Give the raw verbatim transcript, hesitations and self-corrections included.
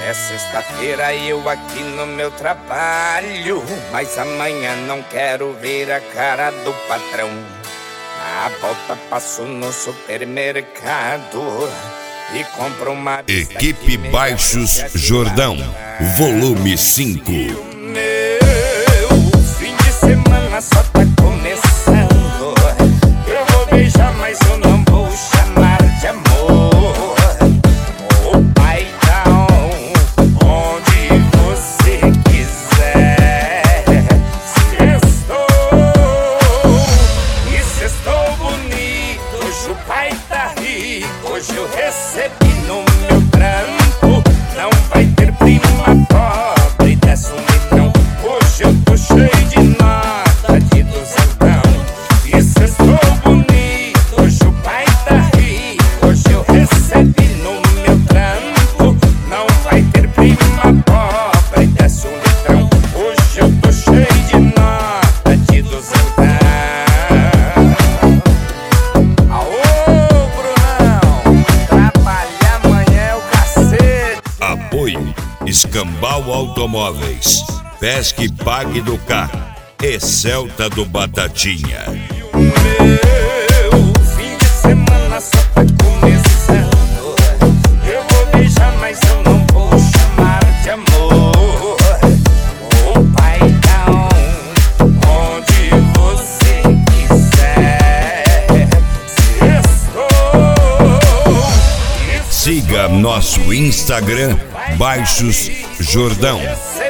É sexta-feira e eu aqui no meu trabalho, mas amanhã não quero ver a cara do patrão. Na volta passo no supermercado e compro uma... Equipe Baixos Jordão, volume cinco. O meu fim de semana só tá começando. Eu vou beijar, mas eu não vou chamar de amor. O paizão, onde você quiser. Sextou, e sextou bonito. Hoje o pai tá rico. Hoje eu recebi no meu trampo. Não vai ter prima pobre, desce um litrão. Hoje eu tô cheio de nota de duzentão. E sextou bonito, hoje o pai tá rico. Hoje eu recebi no meu trampo. Não vai ter prima pobre, desce um litrão. Hoje eu tô cheio de nota de duzentão. Aô, Brunão, trabalhar amanhã é o cacete. Apoio Escambau Automóveis, Pesque e Pague do Carro e Celta do Batatinha. O meu fim de semana só tá começando. Eu vou beijar, mas eu não vou chamar de amor. O paizão, onde você quiser. Sextou. Siga nosso Instagram, Baixos Jordão.